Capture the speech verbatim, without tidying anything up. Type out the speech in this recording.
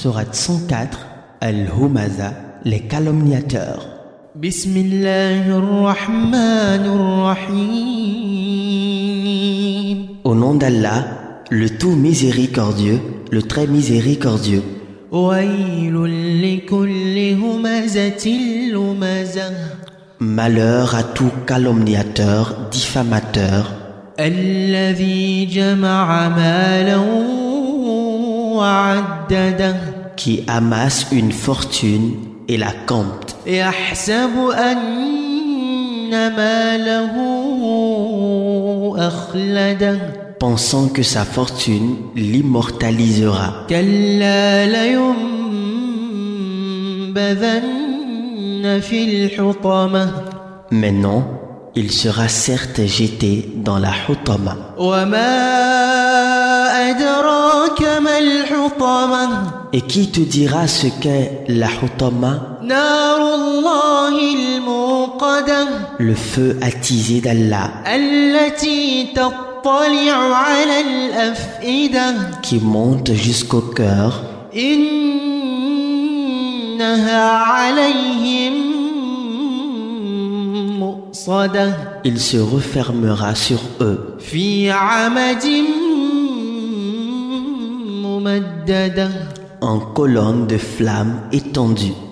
Sourate cent quatre, Al-Humaza, les calomniateurs. Bismillahirrahmanirrahim. Au nom d'Allah, le tout miséricordieux, le très miséricordieux. Waylun likulli humazatin lumazah. Malheur à tout calomniateur, diffamateur, Alladhi jama'a malan wa 'addadah. qui amasse une fortune et la compte, Yahsabu anna malahu akhladah. pensant que sa fortune l'immortalisera. Kalla layunbadhanna fil hutamah. Mais non, il sera certes jeté dans la Hutama. Wa ma adraka mal hutamah. Et qui te dira ce qu'est la Hutama? Narullahil muqadah. Le feu attisé d'Allah, Allati tattali'u 'ala al-af'idah. qui monte jusqu'au cœur. Innaha 'alayhim mu'sadah. Il se refermera sur eux Fi 'amadin mumaddadah. en colonne de flammes étendues.